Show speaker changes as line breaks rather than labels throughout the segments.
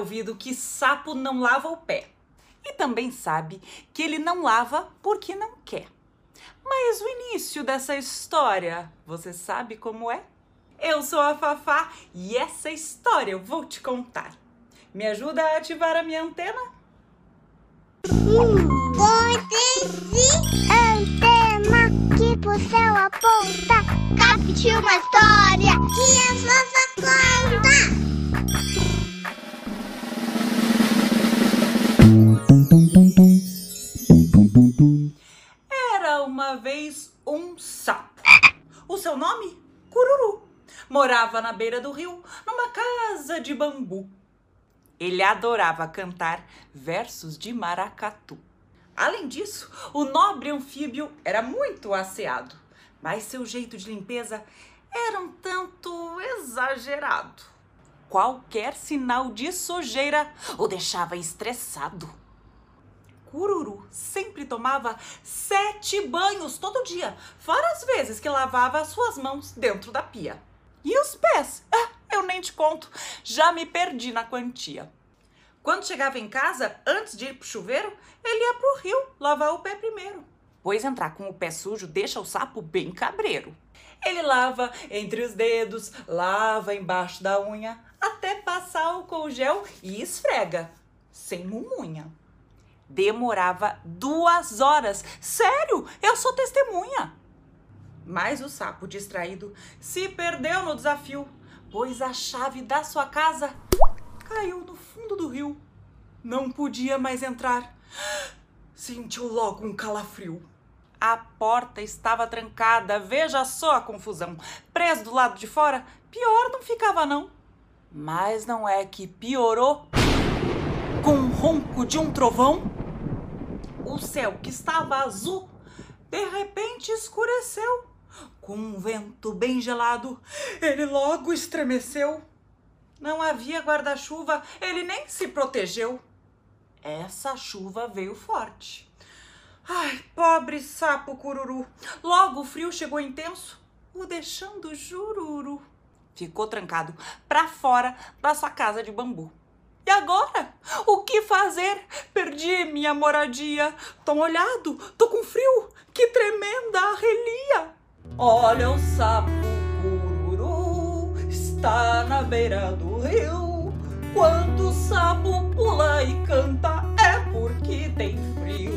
ouvido que sapo não lava o pé. E também sabe que ele não lava porque não quer. Mas o início dessa história, você sabe como é? Eu sou a Fafá e essa história eu vou te contar. Me ajuda a ativar a minha antena?
Antena que pro céu aponta. Capte uma história que a Fafá conta.
Era uma vez um sapo. O seu nome? Cururu. Morava na beira do rio, numa casa de bambu. Ele adorava cantar versos de maracatu. Além disso, o nobre anfíbio era muito asseado, mas seu jeito de limpeza era um tanto exagerado. Qualquer sinal de sujeira o deixava estressado. Cururu sempre tomava 7 banhos todo dia, fora as vezes que lavava as suas mãos dentro da pia. E os pés? Eu nem te conto, já me perdi na quantia. Quando chegava em casa, antes de ir pro chuveiro, ele ia pro rio lavar o pé primeiro. Pois entrar com o pé sujo deixa o sapo bem cabreiro. Ele lava entre os dedos, lava embaixo da unha, até passar álcool gel e esfrega, sem mumunha. Demorava 2 horas. Sério, eu sou testemunha. Mas o sapo distraído se perdeu no desafio, pois a chave da sua casa caiu no fundo do rio. Não podia mais entrar. Sentiu logo um calafrio. A porta estava trancada, veja só a confusão. Preso do lado de fora, pior não ficava não. Mas não é que piorou? Com o ronco de um trovão, o céu que estava azul, de repente escureceu. Com um vento bem gelado, ele logo estremeceu. Não havia guarda-chuva, ele nem se protegeu. Essa chuva veio forte. Ai, pobre sapo cururu. Logo o frio chegou intenso, o deixando jururu. Ficou trancado pra fora da sua casa de bambu. E agora? O que fazer? Perdi minha moradia. Tô molhado, tô com frio. Que tremenda arrelia. Olha o sapo cururu, está na beira do rio. Quando o sapo pula e canta, é porque tem frio.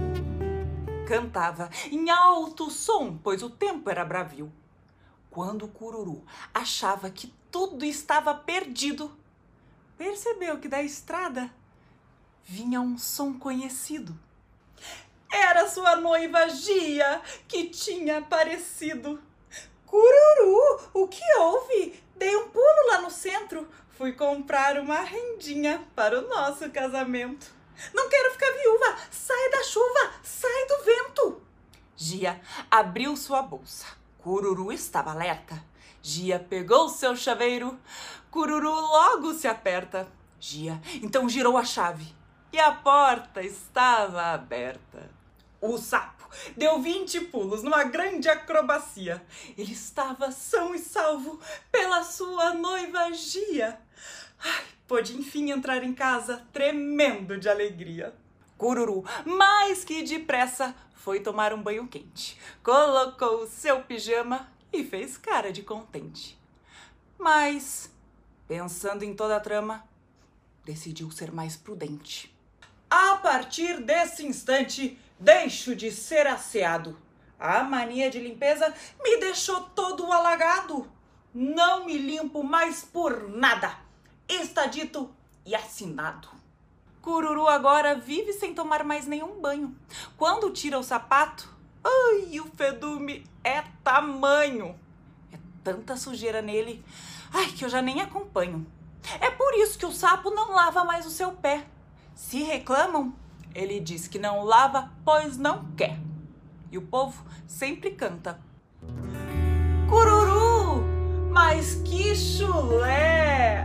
Cantava em alto som, pois o tempo era bravio. Quando o cururu achava que tudo estava perdido, percebeu que da estrada vinha um som conhecido. Era sua noiva Gia que tinha aparecido. Cururu, o que houve? Dei um pulo lá no centro. Fui comprar uma rendinha para o nosso casamento. Não quero ficar viúva. Sai da chuva, sai do vento. Gia abriu sua bolsa. Cururu estava alerta. Gia pegou seu chaveiro. Cururu logo se aperta. Gia então girou a chave e a porta estava aberta. O sapo deu 20 pulos numa grande acrobacia. Ele estava são e salvo pela sua noiva Gia. Ai, pôde enfim entrar em casa tremendo de alegria. Cururu, mais que depressa, foi tomar um banho quente. Colocou o seu pijama e fez cara de contente. Mas, pensando em toda a trama, decidiu ser mais prudente. A partir desse instante, deixo de ser asseado. A mania de limpeza me deixou todo alagado. Não me limpo mais por nada. Está dito e assinado. Cururu agora vive sem tomar mais nenhum banho. Quando tira o sapato, ai, o fedume é tamanho. É tanta sujeira nele, ai, que eu já nem acompanho. É por isso que o sapo não lava mais o seu pé. Se reclamam, ele diz que não lava, pois não quer. E o povo sempre canta: Cururu, mas que chulé!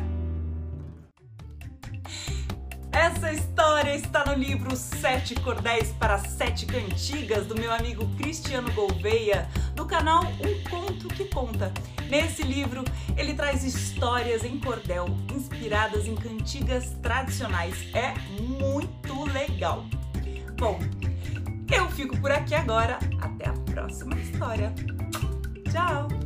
Essa história está no livro 7 Cordéis para 7 Cantigas, do meu amigo Cristiano Gouveia, do canal Um Conto que Conta. Nesse livro, ele traz histórias em cordel, inspiradas em cantigas tradicionais. É muito legal. Bom, eu fico por aqui agora. Até a próxima história. Tchau!